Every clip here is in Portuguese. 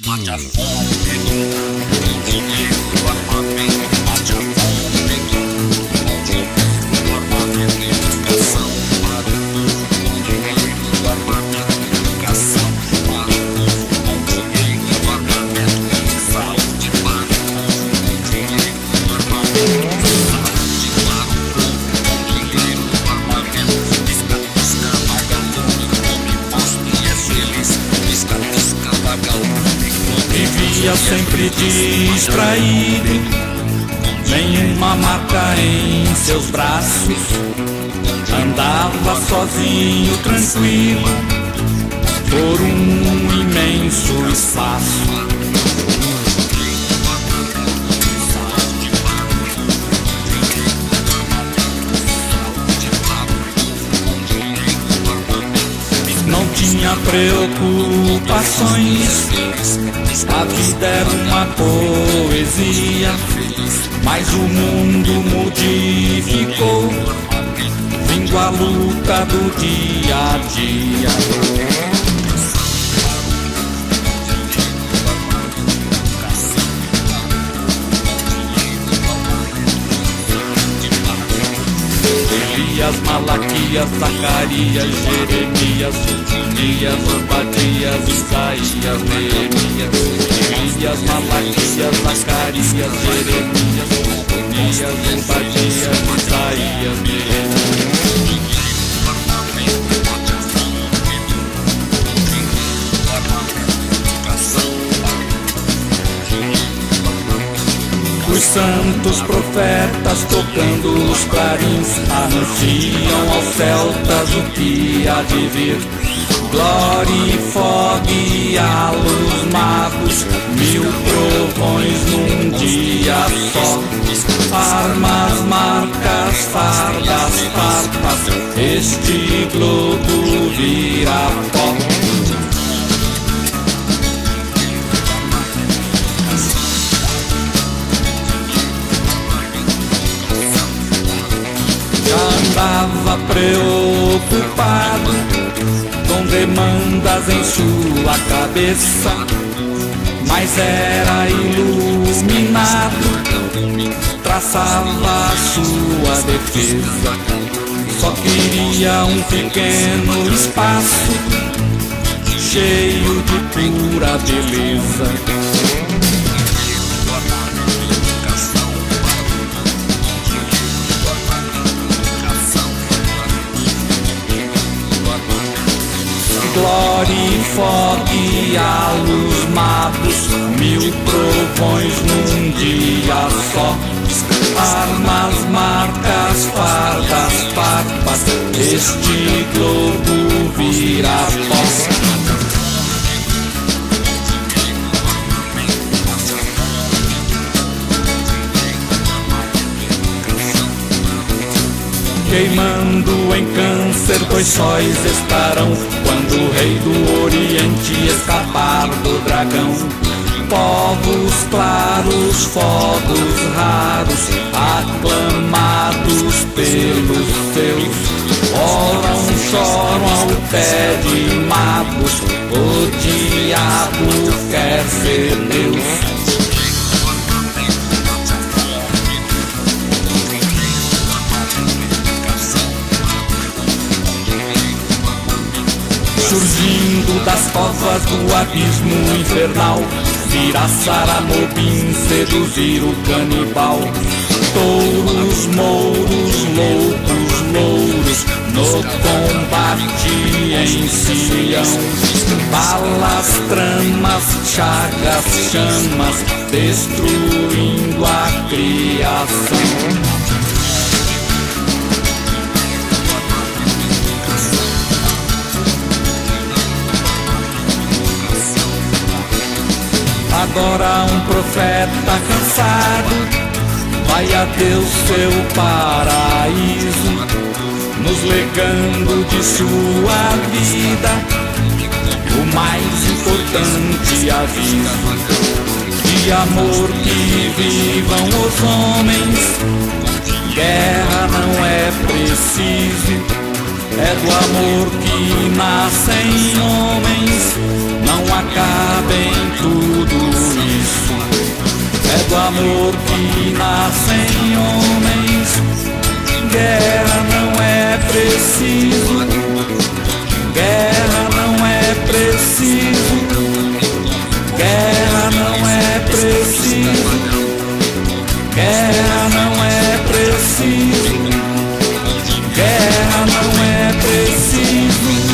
Mate a fome do dinheiro, do armamento. Mate a fome do dinheiro, do armamento e educação. Para o povo, com dinheiro, do armamento e educação. Para o povo, com dinheiro, do armamento e saúde. Para o povo, com dinheiro, do armamento e saúde. Para o povo, com dinheiro, do armamento. Pisca, pisca, vagalume, come posto e é feliz. Pisca, pisca, vagalume. Vivia sempre distraído, nenhuma marca em seus braços. Andava sozinho, tranquilo, por um imenso espaço. Não tinha preocupações, a vida era uma poesia, mas o mundo modificou, vindo a luta do dia a dia. Elias, Malaquias, Zacarias, Jeremias, Sofonias, Obadias, Isaías, Neemias. Elias, Malaquias, Zacarias, Jeremias, Sofonias, Obadias, Isaías, Neemias. Os santos profetas tocando os clarins anunciam aos celtas o que há de vir. Glória e fogo e a luz magos, 1000 trovões num dia só. Armas, marcas, fardas, farpas, este globo vira pó. Andava preocupado com demandas em sua cabeça, mas era iluminado, traçava a sua defesa. Só queria um pequeno espaço, cheio de pura beleza. Glória e fogo e a luz magos, 1000 trovões num dia só. Armas, marcas, fardas, farpas, este globo vira pó. Queimando em Câncer, 2 sóis estarão quando o rei do Oriente escapar do dragão. Povos claros, fogos raros, aclamados pelos seus, oram, choram ao pé de magos, o diabo quer ser Deus. Surgindo das covas do abismo infernal, virá Saramobim seduzir o canibal. Touros, mouros, loucos, louros, no combate em Sião. Balas, tramas, chagas, chamas, destruindo a criação. Agora um profeta cansado vai a Deus seu paraíso, nos legando de sua vida o mais importante aviso. De amor que vivam os homens, guerra não é preciso, é do amor que nascem homens, não acabem tudo. amor que nasce em homens. Guerra não é preciso, guerra não é preciso, guerra não é preciso, guerra não é preciso, guerra não é preciso.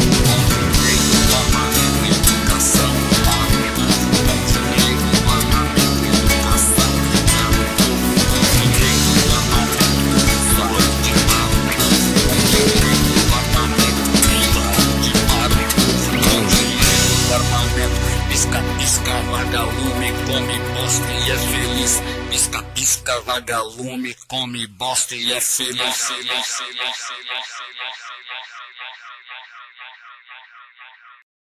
Pisca, vagalume, come bosta e é feliz. Pisca, pisca, vagalume, come bosta e é feliz.